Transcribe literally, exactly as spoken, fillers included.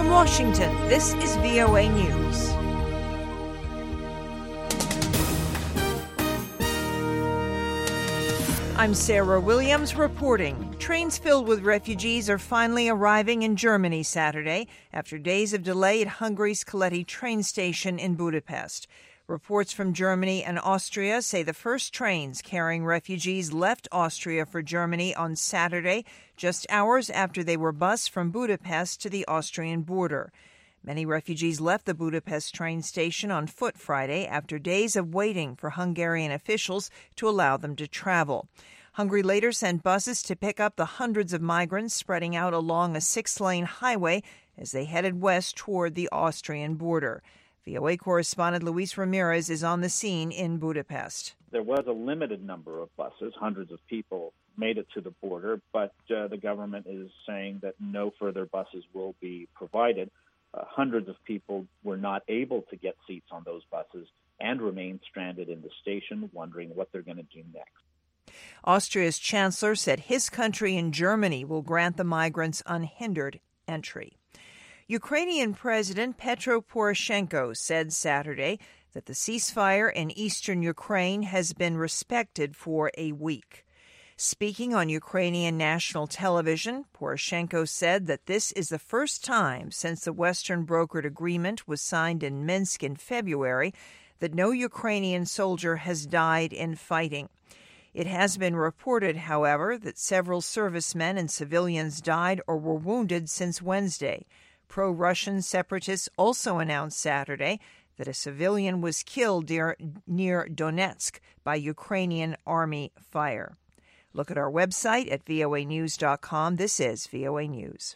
From Washington, this is V O A News. I'm Sarah Williams reporting. Trains filled with refugees are finally arriving in Germany Saturday after days of delay at Hungary's Keleti train station in Budapest. Reports from Germany and Austria say the first trains carrying refugees left Austria for Germany on Saturday, just hours after they were bused from Budapest to the Austrian border. Many refugees left the Budapest train station on foot Friday after days of waiting for Hungarian officials to allow them to travel. Hungary later sent buses to pick up the hundreds of migrants spreading out along a six-lane highway as they headed west toward the Austrian border. V O A correspondent Luis Ramirez is on the scene in Budapest. There was a limited number of buses. Hundreds of people made it to the border, but uh, the government is saying that no further buses will be provided. Uh, hundreds of people were not able to get seats on those buses and remain stranded in the station, wondering what they're going to do next. Austria's chancellor said his country and Germany will grant the migrants unhindered entry. Ukrainian President Petro Poroshenko said Saturday that the ceasefire in eastern Ukraine has been respected for a week. Speaking on Ukrainian national television, Poroshenko said that this is the first time since the Western brokered agreement was signed in Minsk in February that no Ukrainian soldier has died in fighting. It has been reported, however, that several servicemen and civilians died or were wounded since Wednesday. Pro-Russian separatists also announced Saturday that a civilian was killed near, near Donetsk by Ukrainian army fire. Look at our website at voa news dot com. This is V O A News.